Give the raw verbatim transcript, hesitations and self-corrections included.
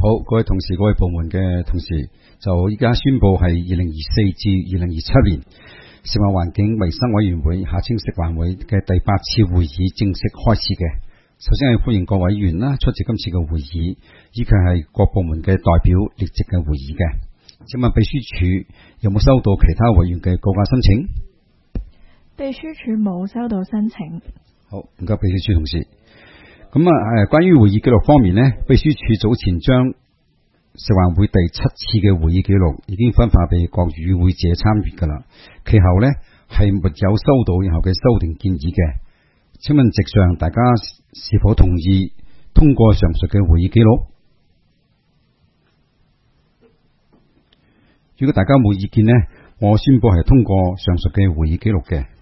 好，各位同事、各位部門嘅同事，就依家宣布係二零二四至二零二七年食物環境衛生委員會下稱食環會嘅第八次會議正式開始嘅。首先係歡迎各委員啦出席今次嘅會議，以及係各部門嘅代表列席嘅會議嘅。請問秘書處有冇收到其他委員嘅告假申請？ 秘書處冇收到申請。好， 唔該秘書處同事。咁啊，誒，關於會議記錄方面呢，秘書處早前將食環會第七次嘅會議記錄已經分發俾各與會者參閱噶啦。其後呢係沒有收到任何嘅修訂建議嘅。請問席上大家是否同意通過上述嘅會議記錄？如果大家冇意見呢，我宣布係通過上述嘅會議記錄嘅。